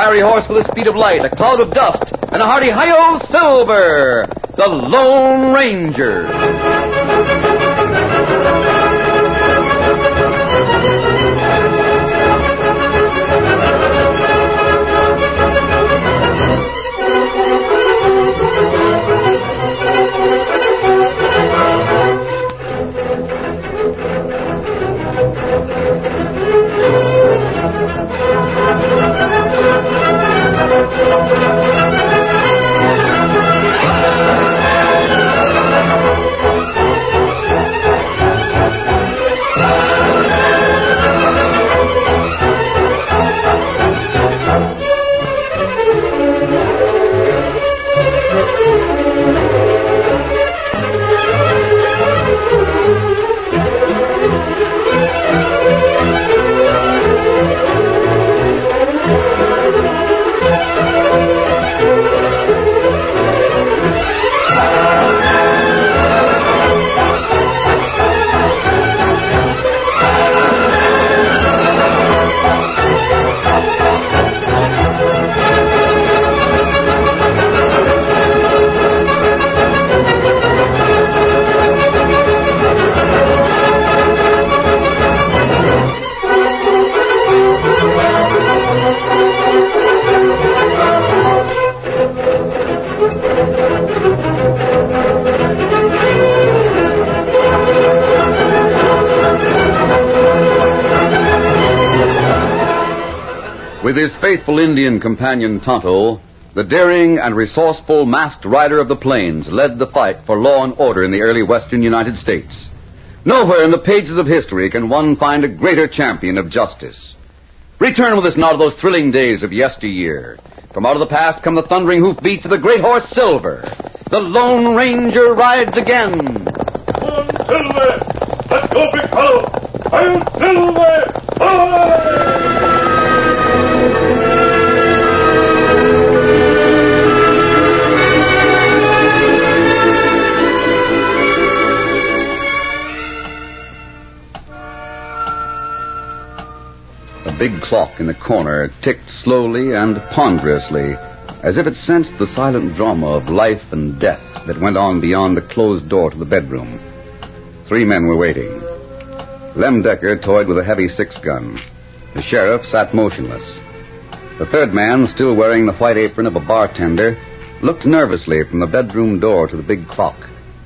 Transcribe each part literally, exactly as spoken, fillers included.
fiery horse with the speed of light, a cloud of dust, and a hearty hi-yo Silver, the Lone Ranger. With his faithful Indian companion Tonto, the daring and resourceful masked rider of the plains led the fight for law and order in the early western United States. Nowhere in the pages of history can one find a greater champion of justice. Return with us now to those thrilling days of yesteryear. From out of the past come the thundering hoofbeats of the great horse Silver. The Lone Ranger rides again. Come on, Silver! Let's go, big fellow! I'll Silver! Hi! The big clock in the corner ticked slowly and ponderously, as if it sensed the silent drama of life and death that went on beyond the closed door to the bedroom. Three men were waiting. Lem Decker toyed with a heavy six-gun. The sheriff sat motionless. The third man, still wearing the white apron of a bartender, looked nervously from the bedroom door to the big clock.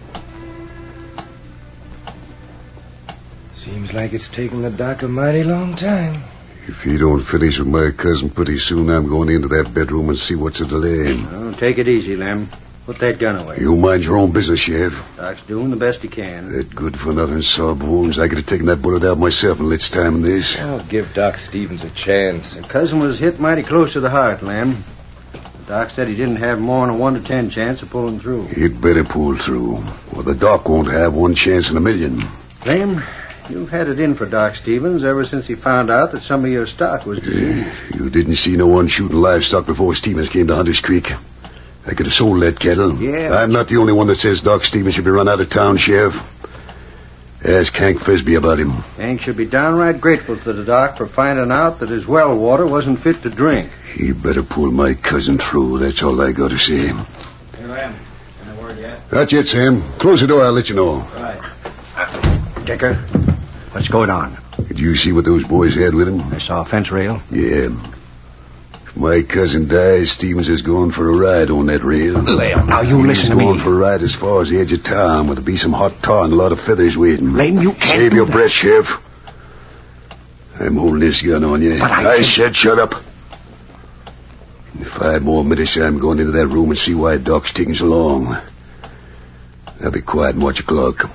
Seems like it's taken the doc a mighty long time. If he don't finish with my cousin pretty soon, I'm going into that bedroom and see what's a delay. Oh, take it easy, Lem. Put that gun away. You mind your own business, Sheriff. Doc's doing the best he can. That good-for-nothing sob wounds. I could have taken that bullet out myself in lit's time than this. I'll give Doc Stevens a chance. The cousin was hit mighty close to the heart, Lem. The doc said he didn't have more than a one to ten chance of pulling through. He'd better pull through. Well, the doc won't have one chance in a million. Lem, you've had it in for Doc Stevens ever since he found out that some of your stock was diseased. You didn't see no one shooting livestock before Stevens came to Hunter's Creek. I could have sold that cattle. Yeah. I'm not the only one that says Doc Stevens should be run out of town, Sheriff. Ask Hank Frisbee about him. Hank should be downright grateful to the doc for finding out that his well water wasn't fit to drink. He better pull my cousin through. That's all I got to say. Hey, Lem. Any word yet? Not yet, Sam. Close the door. I'll let you know. Right. Decker, what's going on? Did you see what those boys had with them? I saw a fence rail. Yeah. If my cousin dies, Stevens is going for a ride on that rail. Lem, now you listen to me. He's going for a ride as far as the edge of town, where there'll be some hot tar and a lot of feathers waiting. Lem, you can't Save do your that. breath, Sheriff. I'm holding this gun on you. But I I can't- said shut up. In five more minutes, I'm going into that room and see why Doc's taking so long. Now be quiet and watch your clock.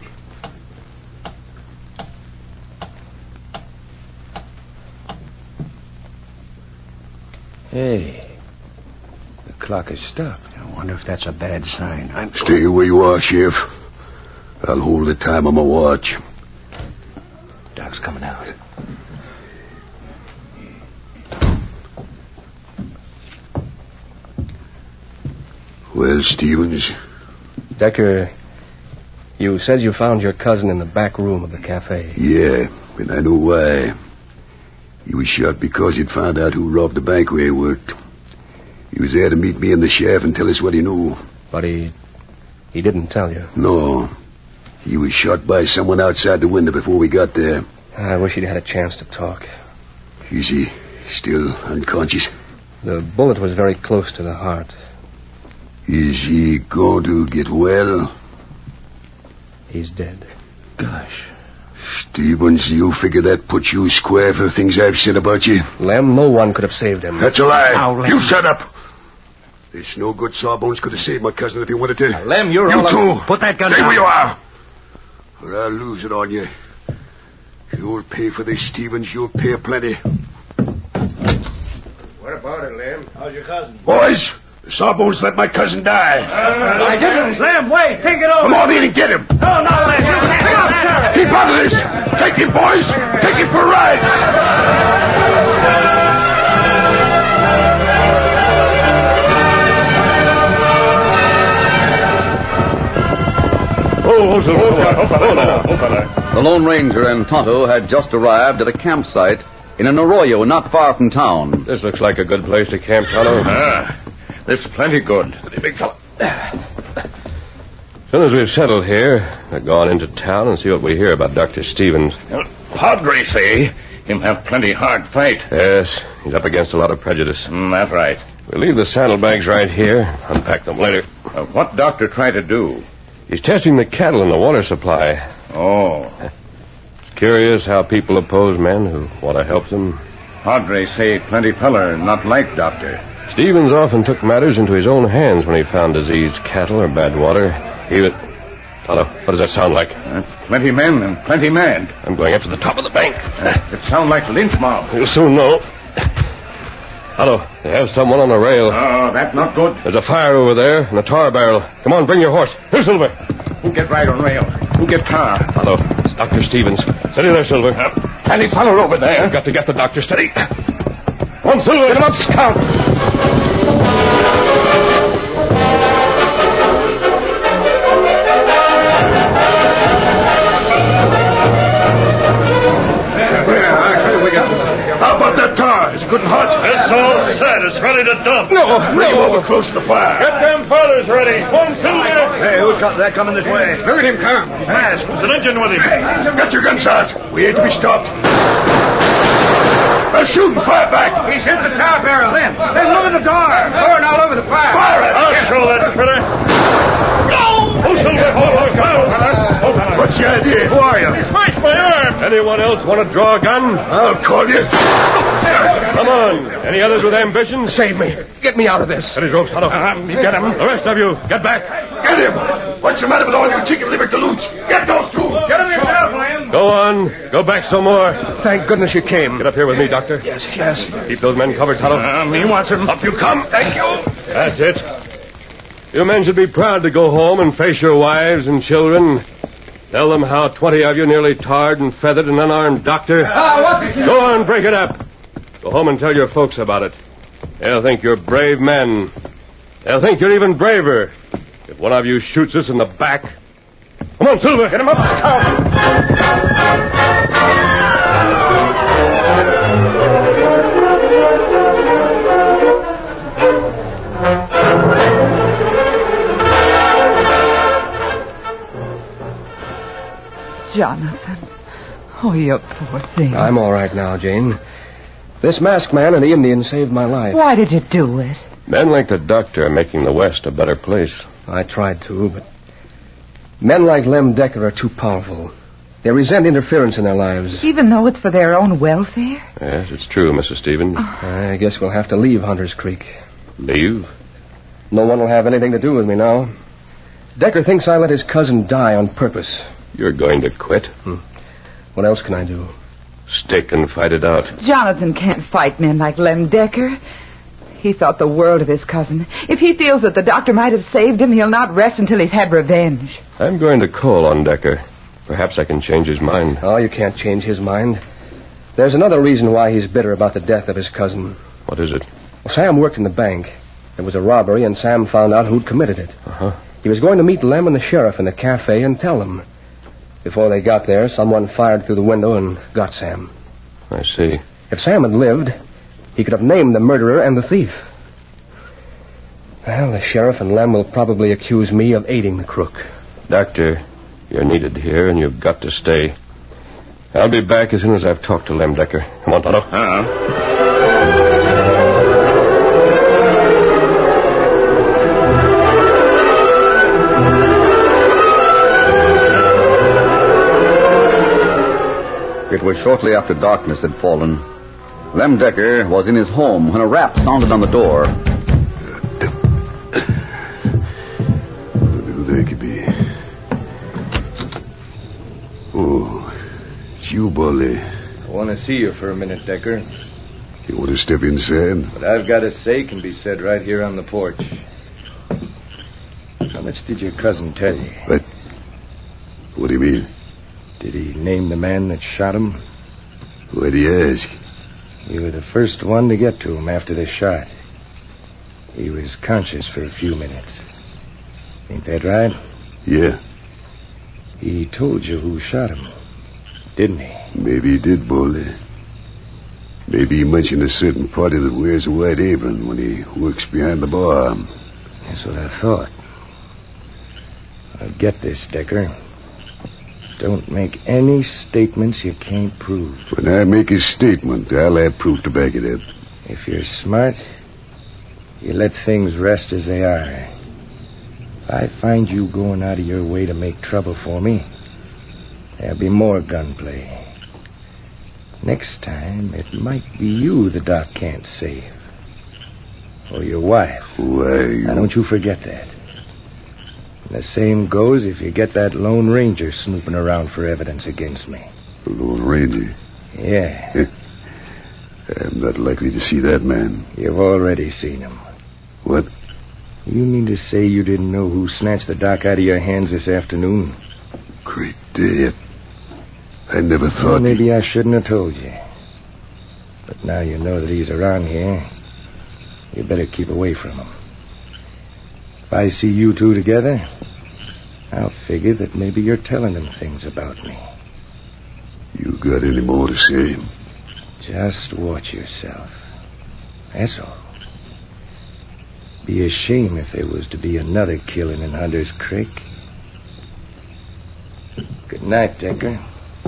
Hey, the clock has stopped. I wonder if that's a bad sign. I'm... Stay where you are, Sheriff. I'll hold the time on my watch. Doc's coming out. Well, Stevens, Decker, you said you found your cousin in the back room of the cafe. yeah, and I know why. He was shot because he'd found out who robbed the bank where he worked. He was there to meet me in the shaft and tell us what he knew. But he... he didn't tell you. No. He was shot by someone outside the window before we got there. I wish he'd had a chance to talk. Is he still unconscious? The bullet was very close to the heart. Is he going to get well? He's dead. Gosh. Stevens, you figure that puts you square for the things I've said about you? Lem, no one could have saved him. That's a lie. Now, Lem. You shut up. There's no good Sawbones could have saved my cousin if he wanted to. Now, Lem, you're you all... You too. Put that gun Stay down. where you are. Or I'll lose it on you. You'll pay for this, Stevens. You'll pay plenty. What about it, Lem? How's your cousin? Boys, the Sawbones let my cousin die. Uh, I didn't. Lem, wait. Think it over. Come on in and get him. No, no, Lem. Pick up, Sheriff. Keep out of this. Take him, boys. Take him for a ride. Oh, oh, oh, The Lone Ranger and Tonto had just arrived at a campsite in an arroyo not far from town. This looks like a good place to camp, Tonto. Ah, this is plenty good. Big fella. As soon as we've settled here, we've gone into town and see what we hear about Doctor Stevens. Well, Padre say him have plenty hard fight. Yes, he's up against a lot of prejudice. Mm, that's right. We'll leave the saddlebags right here. Unpack them later. Uh, what doctor try to do? He's testing the cattle and the water supply. Oh. It's curious how people oppose men who want to help them. Padre say plenty feller not like doctor. Stevens often took matters into his own hands when he found diseased cattle or bad water. He would... Tonto, what does that sound like? Uh, plenty men and plenty mad. I'm going up to the top of the bank. Uh, it sound like lynch mob. You'll soon know. Tonto, they have someone on the rail. Oh, that's not good. There's a fire over there and a tar barrel. Come on, bring your horse. Here, Silver. Who get right on rail? Who get tar? Tonto, it's Doctor Stevens. Steady there, Silver. Uh, plenty feller over there. I've got to get the doctor steady. Come on, Silver. Get him up, Scout. How about that tar? Is it good and hot? It's all set. It's ready to dump. No, Bring him no. over close to the fire. Get them fellers ready. One, Silver. Hey, who's got that coming this way? Look at him come. He's masked. There's an engine with him. Get your guns out. We ain't to be stopped. They're shooting. Fire back. He's hit the tar barrel. Then, then look at the door. Pouring all over the fire. Fire it. I'll show that critter. Go! Oh, Silver. Hold on. Hold on. What's the idea? Who are you? He smashed my arm. Anyone else want to draw a gun? I'll call you. Come on. Any others with ambition? Save me. Get me out of this. Steady, ropes, Tonto. Um, you get him. The rest of you, get back. Get him. What's the matter with all you chicken liver galoot? Get those two. Get him yourself, Liam. Go on. Go back some more. Thank goodness you came. Get up here with me, Doctor. Yes, yes. Keep those men covered, Tonto. Um, he wants him. Up you come. Thank you. That's it. You men should be proud to go home and face your wives and children. Tell them how twenty of you nearly tarred and feathered an unarmed doctor. Go on, break it up. Go home and tell your folks about it. They'll think you're brave men. They'll think you're even braver if one of you shoots us in the back. Come on, Silver. Get him up. Jonathan. Oh, you poor thing. I'm all right now, Jane. This masked man and the Indian saved my life. Why did you do it? Men like the doctor are making the West a better place. I tried to, but men like Lem Decker are too powerful. They resent interference in their lives. Even though it's for their own welfare? Yes, it's true, Missus Stevens. I guess we'll have to leave Hunter's Creek. Leave? No one will have anything to do with me now. Decker thinks I let his cousin die on purpose. You're going to quit? Hmm. What else can I do? Stick and fight it out. Jonathan can't fight men like Lem Decker. He thought the world of his cousin. If he feels that the doctor might have saved him, he'll not rest until he's had revenge. I'm going to call on Decker. Perhaps I can change his mind. Oh, you can't change his mind. There's another reason why he's bitter about the death of his cousin. What is it? Well, Sam worked in the bank. There was a robbery, and Sam found out who'd committed it. Uh-huh. He was going to meet Lem and the sheriff in the cafe and tell them. Before they got there, someone fired through the window and got Sam. I see. If Sam had lived, he could have named the murderer and the thief. Well, the sheriff and Lem will probably accuse me of aiding the crook. Doctor, you're needed here, and you've got to stay. I'll be back as soon as I've talked to Lem Decker. Come on, Tonto. Uh-huh. It was shortly after darkness had fallen. Lem Decker was in his home when a rap sounded on the door. Who they could be? Oh, it's you, Bolly. I want to see you for a minute, Decker. You want to step inside? What I've got to say can be said right here on the porch. How much did your cousin tell you? What? What do you mean? Did he name the man that shot him? Why'd he ask? You were the first one to get to him after the shot. He was conscious for a few minutes. Ain't that right? Yeah. He told you who shot him, didn't he? Maybe he did, Boldy. Maybe he mentioned a certain party that wears a white apron when he works behind the bar. That's what I thought. Now get this, Decker. Don't make any statements you can't prove. When I make a statement, I'll have proof to back it up. If you're smart, you let things rest as they are. If I find you going out of your way to make trouble for me, there'll be more gunplay. Next time, it might be you the doc can't save. Or your wife. Why? Now, don't you forget that. And the same goes if you get that Lone Ranger snooping around for evidence against me. The Lone Ranger? Yeah. I'm not likely to see that man. You've already seen him. What? You mean to say you didn't know who snatched the doc out of your hands this afternoon? Great day. I never thought... Well, maybe I shouldn't have told you. But now you know that he's around here, you better keep away from him. If I see you two together, I'll figure that maybe you're telling them things about me. You got any more to say? Just watch yourself. That's all. Be a shame if there was to be another killing in Hunter's Creek. Good night, Decker.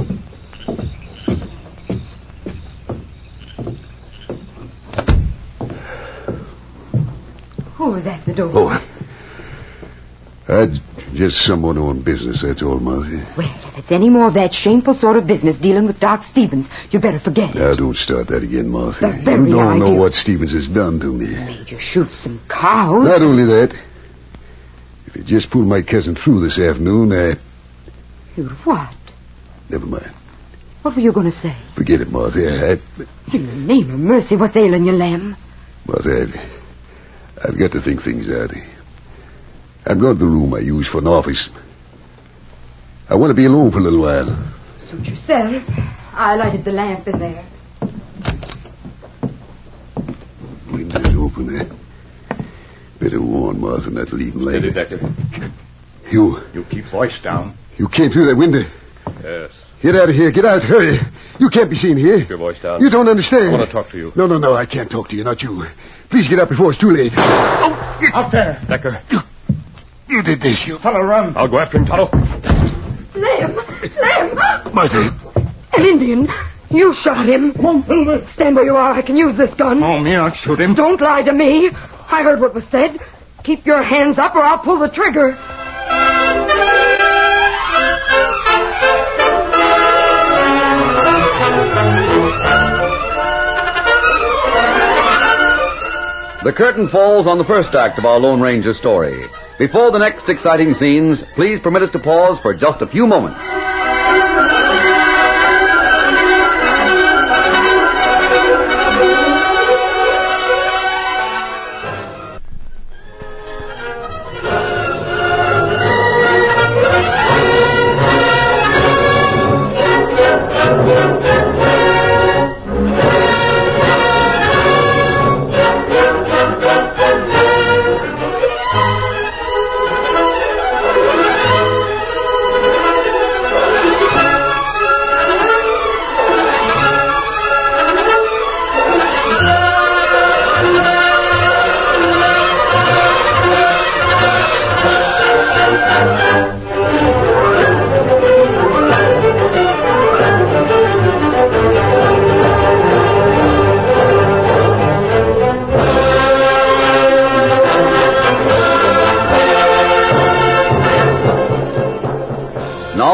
Who was at the door? Oh, uh, just someone on business, that's all, Martha. Well, if it's any more of that shameful sort of business dealing with Doc Stevens, you better forget it. Now, don't start that again, Martha. The very You don't know idea. what Stevens has done to me. Made you shoot some cows. Not only that, if you just pulled my cousin through this afternoon, I... You'd what? Never mind. What were you going to say? Forget it, Martha. I... In the name of mercy, what's ailing you, Lamb? Martha, I've, I've got to think things out. I'm going to the room I use for an office. I want to be alone for a little while. Suit yourself. I lighted the lamp in there. Window's open, eh? Better warn Martha not to leave him Steady, late. Decker. You... You keep voice down. You came through that window. Yes. Get out of here. Get out. Hurry. You can't be seen here. Keep your voice down. You don't understand. I want to talk to you. No, no, no. I can't talk to you. Not you. Please get out before it's too late. Oh, Out there. Decker. You, you did this. You... Fella, run. I'll go after him, Tonto. Lamb! Lamb! Martha. An Indian. You shot him. Come on, Silver. Stand where you are. I can use this gun. Oh, me not shoot him. Don't lie to me. I heard what was said. Keep your hands up or I'll pull the trigger. The curtain falls on the first act of our Lone Ranger story. Before the next exciting scenes, please permit us to pause for just a few moments.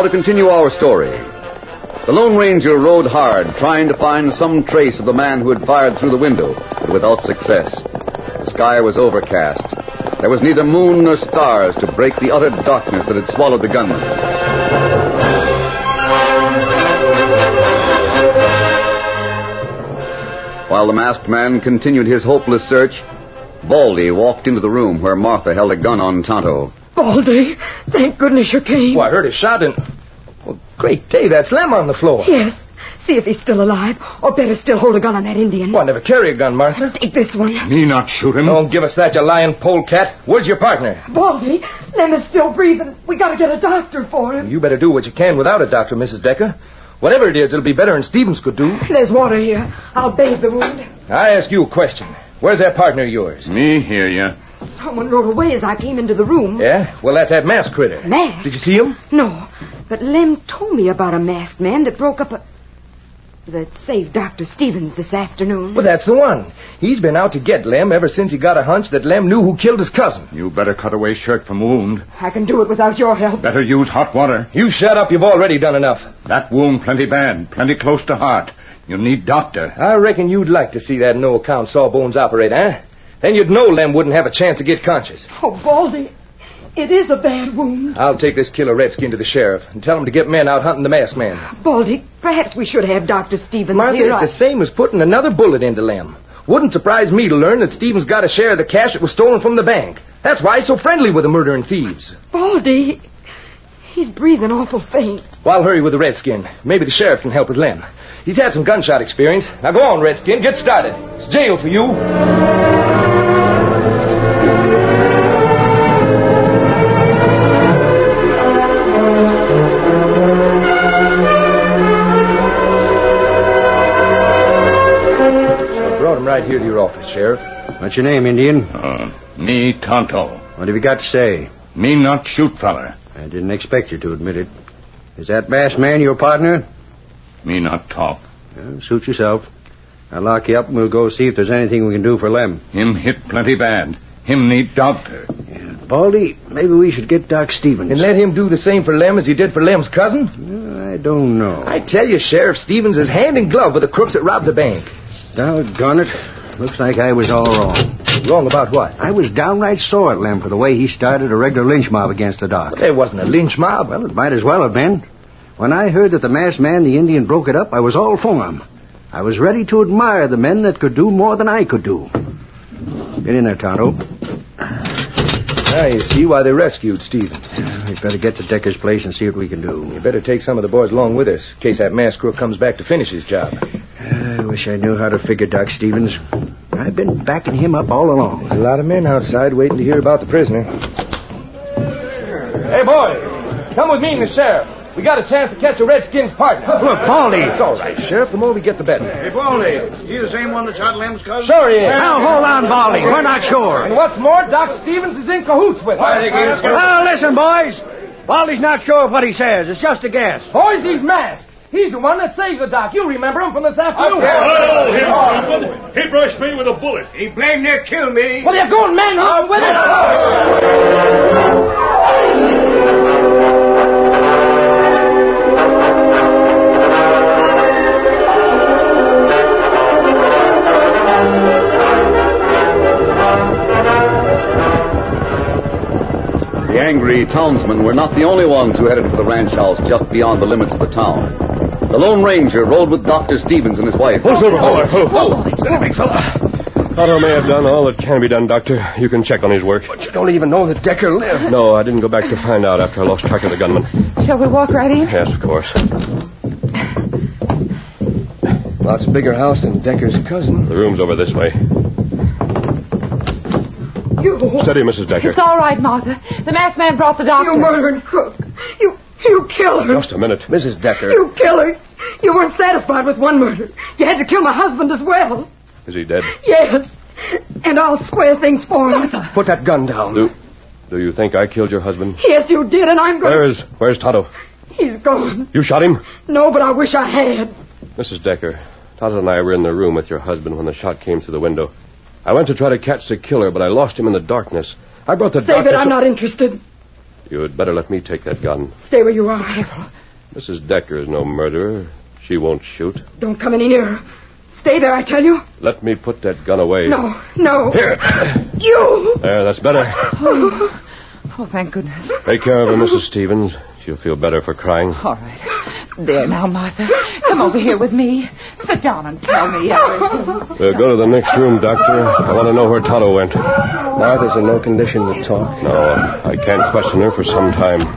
to continue our story. The Lone Ranger rode hard, trying to find some trace of the man who had fired through the window, but without success. The sky was overcast. There was neither moon nor stars to break the utter darkness that had swallowed the gunman. While the masked man continued his hopeless search, Baldy walked into the room where Martha held a gun on Tonto. Baldy, thank goodness you came. Well, I heard a shot and... Well, great day, that's Lem on the floor. Yes. See if he's still alive, or better still hold a gun on that Indian. Well, I never carry a gun, Martha. Take this one. Me not shoot him. Don't give us that, you lying polecat. Where's your partner? Baldy, Lem is still breathing. We gotta get a doctor for him. You better do what you can without a doctor, Missus Decker. Whatever it is, it'll be better than Stevens could do. There's water here. I'll bathe the wound. I ask you a question. Where's that partner of yours? Me hear ya. Someone rode away as I came into the room. Yeah? Well, that's that masked critter. Masked? Did you see him? No, but Lem told me about a masked man that broke up a... that saved Doctor Stevens this afternoon. Well, that's the one. He's been out to get Lem ever since he got a hunch that Lem knew who killed his cousin. You better cut away shirt from wound. I can do it without your help. Better use hot water. You shut up. You've already done enough. That wound plenty bad, plenty close to heart. You need doctor. I reckon you'd like to see that no-account sawbones operate, eh? Then you'd know Lem wouldn't have a chance to get conscious. Oh, Baldy, it is a bad wound. I'll take this killer redskin to the sheriff and tell him to get men out hunting the masked man. Baldy, perhaps we should have Doctor Stevens Martha, here. it's the same as putting another bullet into Lem. Wouldn't surprise me to learn that Stevens got a share of the cash that was stolen from the bank. That's why he's so friendly with the murdering thieves. Baldy, he's breathing awful faint. Well, I'll hurry with the redskin. Maybe the sheriff can help with Lem. He's had some gunshot experience. Now go on, redskin. Get started. It's jail for you. Right here to your office, Sheriff. What's your name, Indian? Uh, me Tonto. What have you got to say? Me not shoot feller. I didn't expect you to admit it. Is that masked man your partner? Me not talk. Well, suit yourself. I'll lock you up and we'll go see if there's anything we can do for Lem. Him hit plenty bad. Him need doctor. Yeah. Baldy, maybe we should get Doc Stevens. And let him do the same for Lem as he did for Lem's cousin? Uh, I don't know. I tell you, Sheriff, Stevens is hand in glove with the crooks that robbed the bank. Doggone it. Looks like I was all wrong. Wrong about what? I was downright sore at Lem for the way he started a regular lynch mob against the doc. But there wasn't a lynch mob. Well, it might as well have been. When I heard that the masked man, the Indian, broke it up, I was all for him. I was ready to admire the men that could do more than I could do. Get in there, Tonto. Now you see why they rescued Stevens. We'd better get to Decker's place and see what we can do. You better take some of the boys along with us, in case that masked crook comes back to finish his job. I wish I knew how to figure Doc Stevens. I've been backing him up all along. There's a lot of men outside waiting to hear about the prisoner. Hey, boys, come with me and the sheriff. We got a chance to catch a redskin's partner. Look, Baldy. It's all right, Sheriff. The more we get, the better. Hey, Baldy, you the same one that shot Lem's cousin? Sure he is. Now, hold on, Baldy. We're not sure. And what's more, Doc Stevens is in cahoots with him. I think he is. Well, listen, boys. Baldy's not sure of what he says. It's just a guess. Boys, he's masked. He's the one that saved the doc. You remember him from this afternoon. Oh, him, Stephen. He brushed me with a bullet. He blamed near killed me. Well, you're going manhunting with him. The angry townsmen were not the only ones who headed for the ranch house just beyond the limits of the town. The Lone Ranger rode with Doctor Stevens and his wife. Hold, Silver, hold, hold, hold. Steady, big fella. Otto may have done all that can be done, Doctor. You can check on his work. But you don't even know that Decker lived. No, I didn't go back to find out after I lost track of the gunman. Shall we walk right in? Yes, of course. Lots bigger house than Decker's cousin. The room's over this way. You... Steady, Missus Decker. It's all right, Martha. The masked man brought the doctor. You murdering crook. You... You killed her. Just a minute. Missus Decker. You killed her. You weren't satisfied with one murder. You had to kill my husband as well. Is he dead? Yes. And I'll square things for him. Martha. Put that gun down. Do, do you think I killed your husband? Yes, you did, and I'm going... Where's, where's Tonto? He's gone. You shot him? No, but I wish I had. Missus Decker, Tonto and I were in the room with your husband when the shot came through the window. I went to try to catch the killer, but I lost him in the darkness. I brought the Save doctor... it, I'm so- not interested. You had better let me take that gun. Stay where you are. Careful. Missus Decker is no murderer. She won't shoot. Don't come any nearer. Stay there, I tell you. Let me put that gun away. No, no. Here. You! There, that's better. Oh, oh thank goodness. Take care of her, Missus Stevens. She'll feel better for crying. All right. There now, Martha. Come over here with me. Sit down and tell me everything. We'll go to the next room, Doctor. I want to know where Tonto went. Martha's in no condition to talk. No, I can't question her for some time.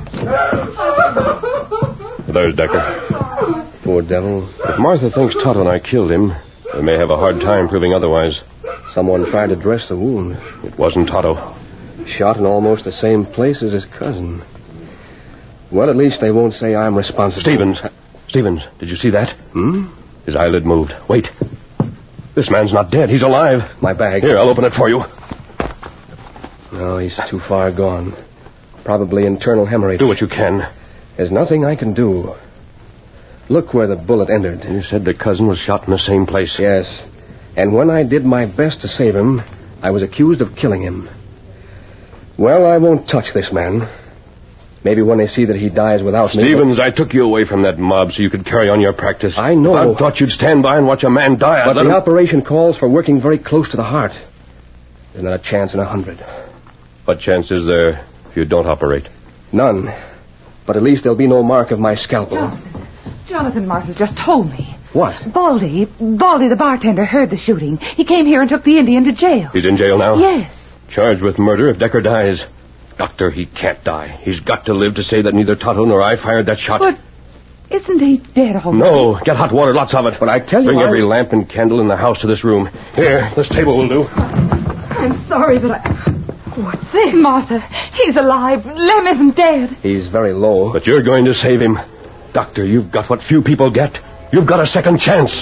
There's Decker. Poor devil. If Martha thinks Tonto and I killed him, we may have a hard time proving otherwise. Someone tried to dress the wound. It wasn't Tonto. Shot in almost the same place as his cousin. Well, at least they won't say I'm responsible. Stevens. Stevens, did you see that? Hmm? His eyelid moved. Wait. This man's not dead. He's alive. My bag. Here, I'll open it for you. No, he's too far gone. Probably internal hemorrhage. Do what you can. There's nothing I can do. Look where the bullet entered. You said the cousin was shot in the same place. Yes. And when I did my best to save him, I was accused of killing him. Well, I won't touch this man. Maybe when they see that he dies without me... Stevens, I took you away from that mob so you could carry on your practice. I know. I thought you'd stand by and watch a man die. But the him... operation calls for working very close to the heart. There's not a chance in a hundred. What chance is there if you don't operate? None. But at least there'll be no mark of my scalpel. Jonathan, Jonathan Martha's just told me. What? Baldy, Baldy the bartender heard the shooting. He came here and took the Indian to jail. He's in jail now? Yes. Charged with murder if Decker dies. Doctor, he can't die. He's got to live to say that neither Tonto nor I fired that shot. But isn't he dead already? No. Get hot water, lots of it. But I tell you... Bring I... every lamp and candle in the house to this room. Here, this table will do. I'm sorry, but I... What's this? Martha, he's alive. Lem isn't dead. He's very low. But you're going to save him. Doctor, you've got what few people get. You've got a second chance.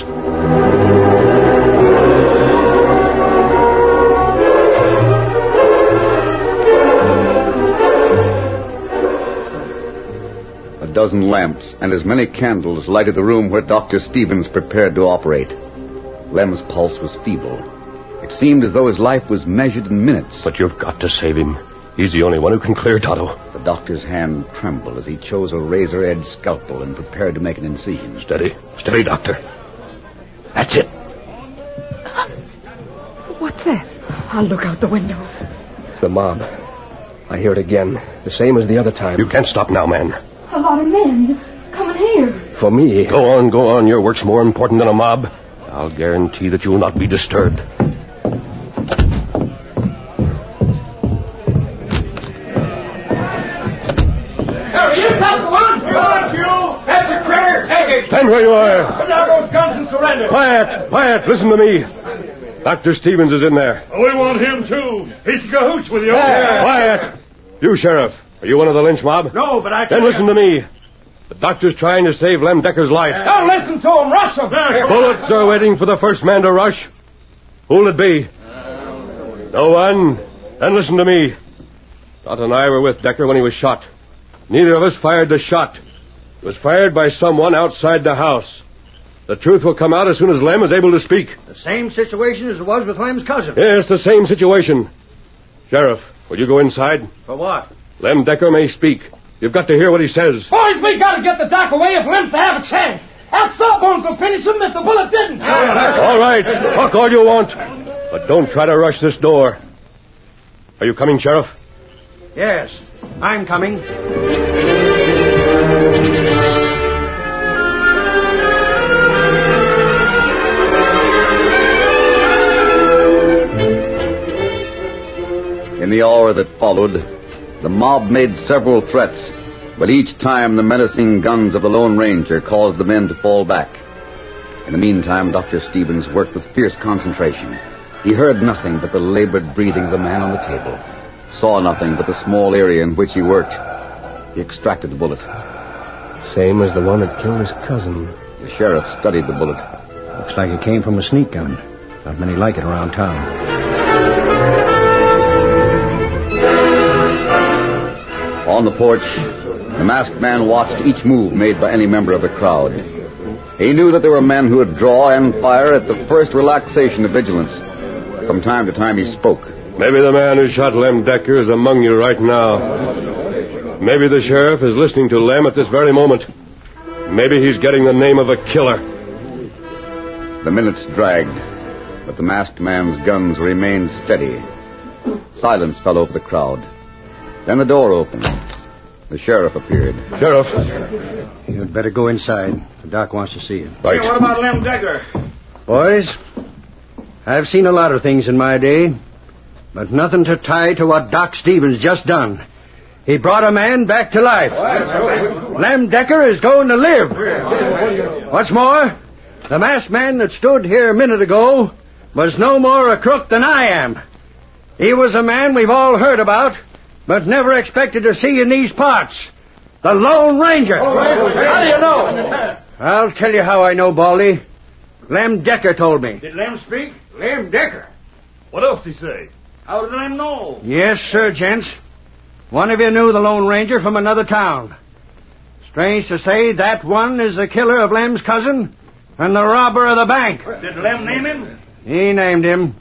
A dozen lamps and as many candles lighted the room where Doctor Stevens prepared to operate. Lem's pulse was feeble. It seemed as though his life was measured in minutes. But you've got to save him. He's the only one who can clear Tonto. The doctor's hand trembled as he chose a razor-edged scalpel and prepared to make an incision. Steady. Steady, Doctor. That's it. What's that? I'll look out the window. It's the mob. I hear it again. The same as the other time. You can't stop now, man. A lot of men coming here. For me... Go on, go on. Your work's more important than a mob. I'll guarantee that you will not be disturbed. Stand where you are. Put down those guns and surrender. Quiet, quiet. Listen to me. Doctor Stevens is in there. We want him, too. He's in cahoots with you. Yeah. Quiet. You, Sheriff. Are you one of the lynch mob? No, but I... Then listen to me. The doctor's trying to save Lem Decker's life. Don't listen to him. Rush him. Bullets are waiting for the first man to rush. Who'll it be? No one. Then listen to me. Dot and I were with Decker when he was shot. Neither of us fired the shot. It was fired by someone outside the house. The truth will come out as soon as Lem is able to speak. The same situation as it was with Lem's cousin. Yes, the same situation. Sheriff, will you go inside? For what? Lem Decker may speak. You've got to hear what he says. Boys, we got to get the doc away if Lem's to have a chance. That sawbones will finish him if the bullet didn't. All right, talk all you want. But don't try to rush this door. Are you coming, Sheriff? Yes, I'm coming. In the hour that followed, the mob made several threats, but each time the menacing guns of the Lone Ranger caused the men to fall back. In the meantime, Doctor Stevens worked with fierce concentration. He heard nothing but the labored breathing of the man on the table, saw nothing but the small area in which he worked. He extracted the bullet. Same as the one that killed his cousin. The sheriff studied the bullet. Looks like it came from a sneak gun. Not many like it around town. On the porch, the masked man watched each move made by any member of the crowd. He knew that there were men who would draw and fire at the first relaxation of vigilance. From time to time he spoke. Maybe the man who shot Lem Decker is among you right now. Maybe the sheriff is listening to Lem at this very moment. Maybe he's getting the name of a killer. The minutes dragged, but the masked man's guns remained steady. Silence fell over the crowd. Then the door opened. The sheriff appeared. Sheriff. You'd better go inside. The doc wants to see you. Right. Hey, what about Lem Decker? Boys, I've seen a lot of things in my day, but nothing to tie to what Doc Stevens just done. He brought a man back to life. Lem Decker is going to live. What's more, the masked man that stood here a minute ago was no more a crook than I am. He was a man we've all heard about, but never expected to see in these parts. The Lone Ranger. How do you know? I'll tell you how I know, Baldy. Lem Decker told me. Did Lem speak? Lem Decker. What else did he say? How did Lem know? Yes, sir, gents. One of you knew the Lone Ranger from another town. Strange to say, that one is the killer of Lem's cousin and the robber of the bank. Did Lem name him? He named him.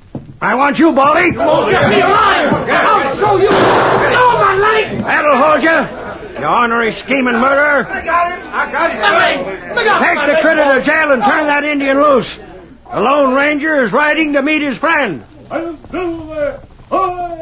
I want you, Baldy. Oh, get me alive! I'll show you! Get on my leg! That'll hold you, you ornery scheming murderer. I got him! I got his leg! Look out! Take the critter to jail and turn that Indian loose. The Lone Ranger is riding to meet his friend. I'll Silver! Hi!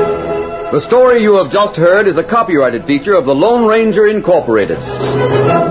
The story you have just heard is a copyrighted feature of the Lone Ranger Incorporated.